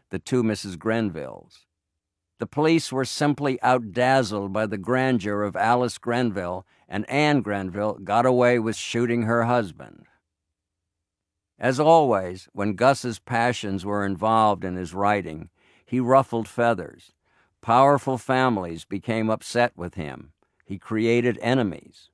the two Mrs. Grenvilles. The police were simply outdazzled by the grandeur of Alice Grenville, and Anne Grenville got away with shooting her husband. As always, when Gus's passions were involved in his writing, he ruffled feathers. Powerful families became upset with him. He created enemies.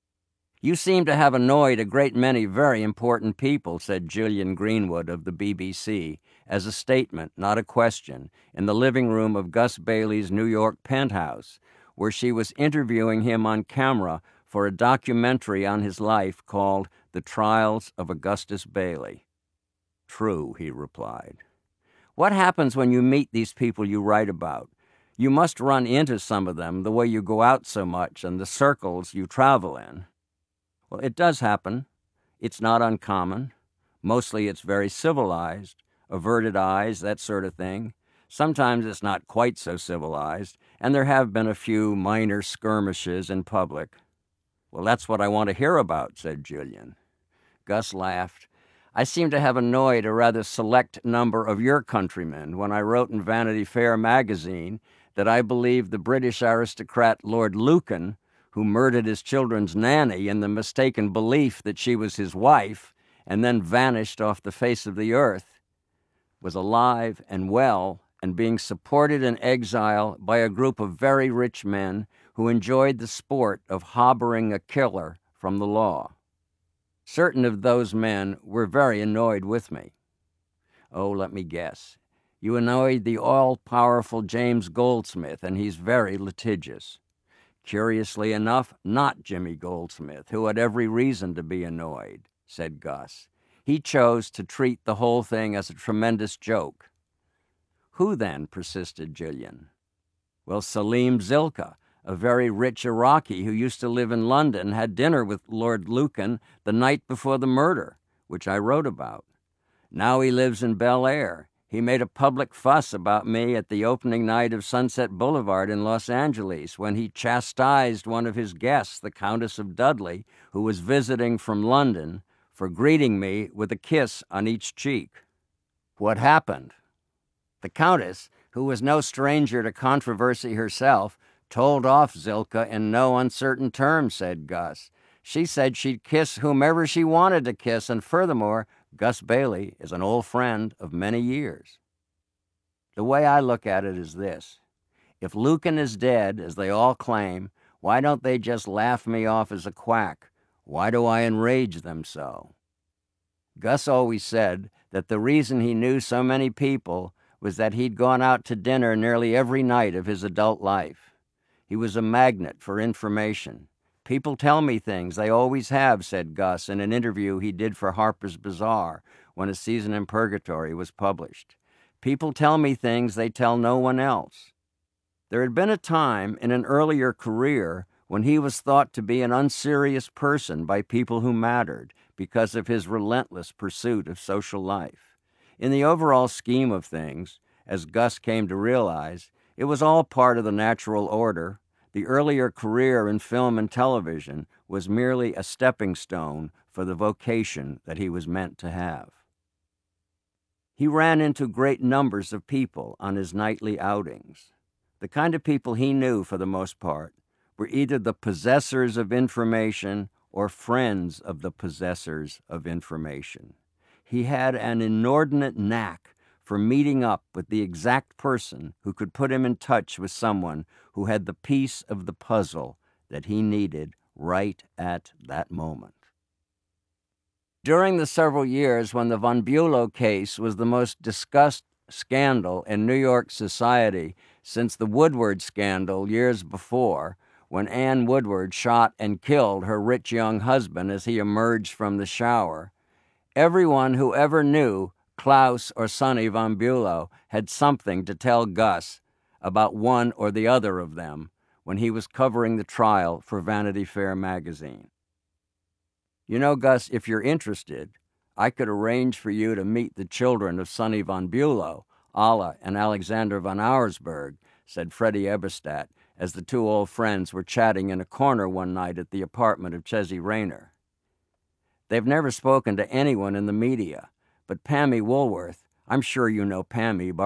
"You seem to have annoyed a great many very important people," said Gillian Greenwood of the BBC, as a statement, not a question, in the living room of Gus Bailey's New York penthouse, where she was interviewing him on camera for a documentary on his life called The Trials of Augustus Bailey. "True," he replied. "What happens when you meet these people you write about? You must run into some of them the way you go out so much and the circles you travel in." "Well, it does happen. It's not uncommon. Mostly it's very civilized, averted eyes, that sort of thing. Sometimes it's not quite so civilized, and there have been a few minor skirmishes in public." "Well, that's what I want to hear about," said Gillian. Gus laughed. "I seem to have annoyed a rather select number of your countrymen when I wrote in Vanity Fair magazine that I believed the British aristocrat Lord Lucan, who murdered his children's nanny in the mistaken belief that she was his wife and then vanished off the face of the earth, was alive and well and being supported in exile by a group of very rich men who enjoyed the sport of hobbering a killer from the law. Certain of those men were very annoyed with me. Oh, let me guess. You annoyed the all-powerful James Goldsmith, and he's very litigious. Curiously enough, not Jimmy Goldsmith, who had every reason to be annoyed," said Gus. "He chose to treat the whole thing as a tremendous joke." "Who then?" persisted Gillian. "Well, Salim Zilka, a very rich Iraqi who used to live in London, had dinner with Lord Lucan the night before the murder, which I wrote about. Now he lives in Bel Air. He made a public fuss about me at the opening night of Sunset Boulevard in Los Angeles when he chastised one of his guests, the Countess of Dudley, who was visiting from London, for greeting me with a kiss on each cheek." "What happened?" "The Countess, who was no stranger to controversy herself, told off Zilka in no uncertain terms," said Gus. "She said she'd kiss whomever she wanted to kiss, and furthermore, Gus Bailey is an old friend of many years." "The way I look at it is this. If Lucan is dead, as they all claim, why don't they just laugh me off as a quack? Why do I enrage them so?" Gus always said that the reason he knew so many people was that he'd gone out to dinner nearly every night of his adult life. He was a magnet for information. "People tell me things, they always have," said Gus in an interview he did for Harper's Bazaar when A Season in Purgatory was published. "People tell me things they tell no one else." There had been a time in an earlier career when he was thought to be an unserious person by people who mattered because of his relentless pursuit of social life. In the overall scheme of things, as Gus came to realize, it was all part of the natural order. The earlier career in film and television was merely a stepping stone for the vocation that he was meant to have. He ran into great numbers of people on his nightly outings. The kind of people he knew, for the most part, were either the possessors of information or friends of the possessors of information. He had an inordinate knack for meeting up with the exact person who could put him in touch with someone who had the piece of the puzzle that he needed right at that moment. During the several years when the Von Bülow case was the most discussed scandal in New York society since the Woodward scandal years before, when Ann Woodward shot and killed her rich young husband as he emerged from the shower, everyone who ever knew Klaus or Sonny Von Bülow had something to tell Gus about one or the other of them when he was covering the trial for Vanity Fair magazine. "You know, Gus, if you're interested, I could arrange for you to meet the children of Sonny Von Bülow, Alla and Alexander von Auersperg," said Freddie Eberstadt, as the two old friends were chatting in a corner one night at the apartment of Chessie Rayner. "They've never spoken to anyone in the media, but Pammy Woolworth, I'm sure you know Pammy,